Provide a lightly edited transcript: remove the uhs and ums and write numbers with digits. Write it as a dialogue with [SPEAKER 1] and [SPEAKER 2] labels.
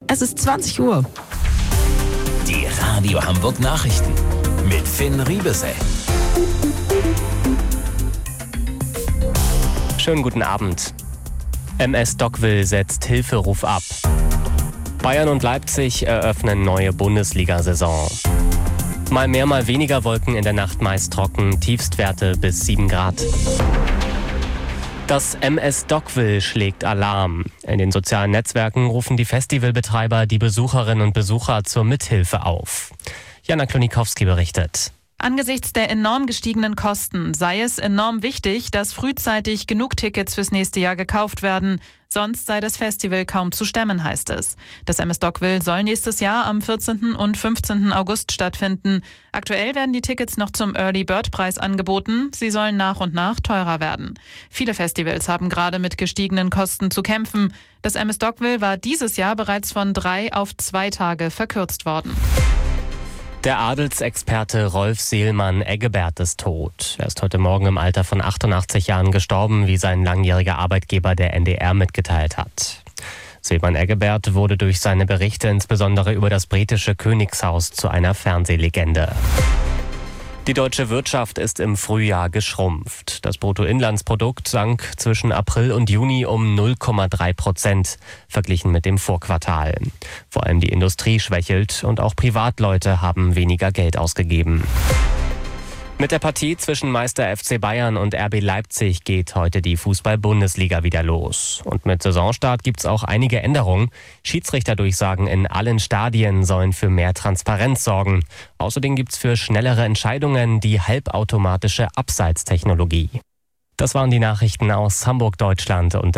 [SPEAKER 1] Es ist 20 Uhr.
[SPEAKER 2] Die Radio Hamburg Nachrichten mit Finn Riebesell.
[SPEAKER 3] Schönen guten Abend. MS Dockville setzt Hilferuf ab. Bayern und Leipzig eröffnen neue Bundesliga-Saison. Mal mehr, mal weniger Wolken in der Nacht, meist trocken, Tiefstwerte bis 7 Grad. Das MS Dockville schlägt Alarm. In den sozialen Netzwerken rufen die Festivalbetreiber die Besucherinnen und Besucher zur Mithilfe auf. Jana Klonikowski berichtet.
[SPEAKER 4] Angesichts der enorm gestiegenen Kosten sei es enorm wichtig, dass frühzeitig genug Tickets fürs nächste Jahr gekauft werden. Sonst sei das Festival kaum zu stemmen, heißt es. Das MS Dockville soll nächstes Jahr am 14. und 15. August stattfinden. Aktuell werden die Tickets noch zum Early Bird Preis angeboten. Sie sollen nach und nach teurer werden. Viele Festivals haben gerade mit gestiegenen Kosten zu kämpfen. Das MS Dockville war dieses Jahr bereits von 3 auf 2 Tage verkürzt worden.
[SPEAKER 3] Der Adelsexperte Rolf Seelmann-Eggebert ist tot. Er ist heute Morgen im Alter von 88 Jahren gestorben, wie sein langjähriger Arbeitgeber der NDR mitgeteilt hat. Seelmann-Eggebert wurde durch seine Berichte insbesondere über das britische Königshaus zu einer Fernsehlegende. Die deutsche Wirtschaft ist im Frühjahr geschrumpft. Das Bruttoinlandsprodukt sank zwischen April und Juni um 0,3% verglichen mit dem Vorquartal. Vor allem die Industrie schwächelt und auch Privatleute haben weniger Geld ausgegeben. Mit der Partie zwischen Meister FC Bayern und RB Leipzig geht heute die Fußball-Bundesliga wieder los. Und mit Saisonstart gibt's auch einige Änderungen. Schiedsrichterdurchsagen in allen Stadien sollen für mehr Transparenz sorgen. Außerdem gibt's für schnellere Entscheidungen die halbautomatische Abseitstechnologie. Das waren die Nachrichten aus Hamburg, Deutschland und